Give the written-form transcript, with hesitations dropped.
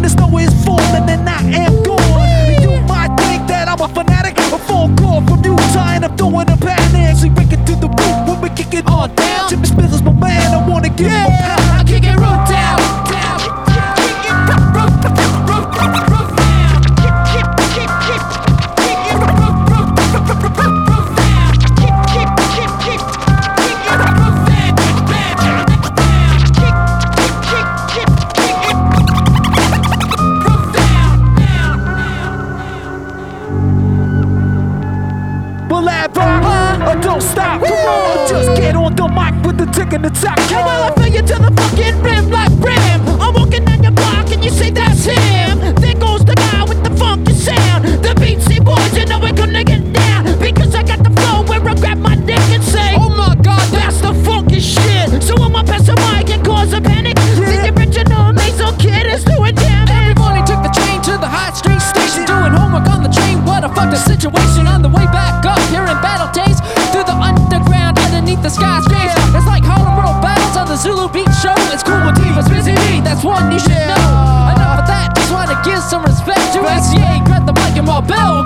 the snow is falling and I am gone. And you might think that I'm a fanatic, a full call from you, tying up, throwing a panic. So break it to the roof when we kick it on down. Jimmy Smith is my man, I wanna give him a pound. I kick it root down. Don't stop, come on, just get on the mic with the tick and the tack. Hey, well, I feel you to the fucking rim like Rim. I'm walking down your block and you say that's him. There goes the guy with the funky sound. The Beastie Boys, you know we're gonna get down. Because I got the flow where I grab my dick and say, oh my god, that's the funky shit. So I'ma pass a mic and cause a panic. The original nasal kid is doing damage. Everybody took the train to the High Street station, doing homework on the train. What a fucked up situation. On the way back up here in Battle Days, through the underground, underneath the skyscrapers. It's like Harlem World battles on the Zulu Beat Show. It's cool when Divas busy me, that's one you should know. Enough of that, just wanna give some respect to SCA. Grab the mic and Marbell.